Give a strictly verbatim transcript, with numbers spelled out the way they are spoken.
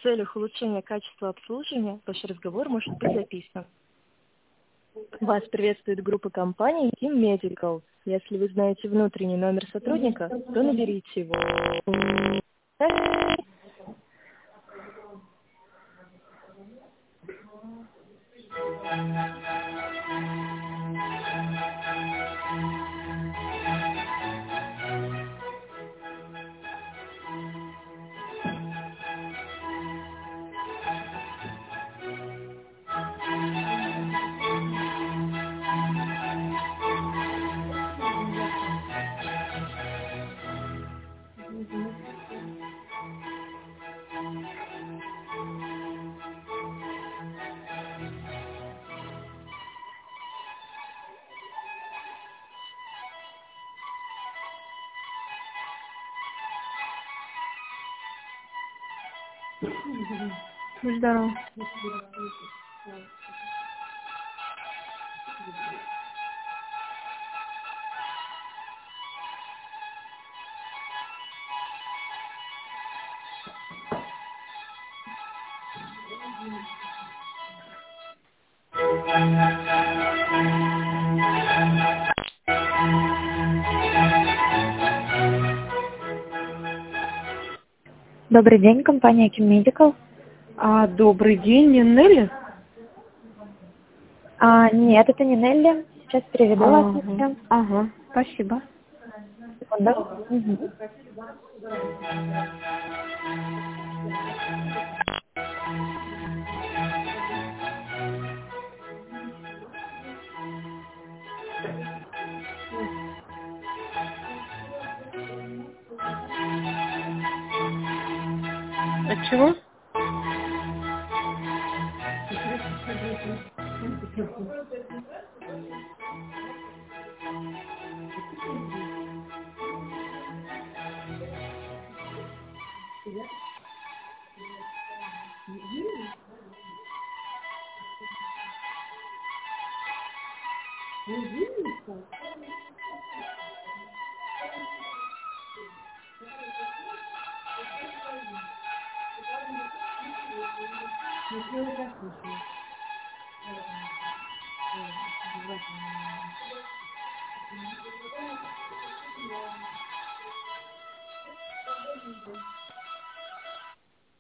целях улучшения качества обслуживания ваш разговор может быть записан. Вас приветствует группа компаний Team Medical. Если вы знаете внутренний номер сотрудника, то наберите его. Здорово. Добрый день, компания Team Medical. А, добрый день, не Нелли? А, нет, это не Нелли. Сейчас переведу вас на Ага, всем. ага, спасибо. Секунду. Мгм. От чего?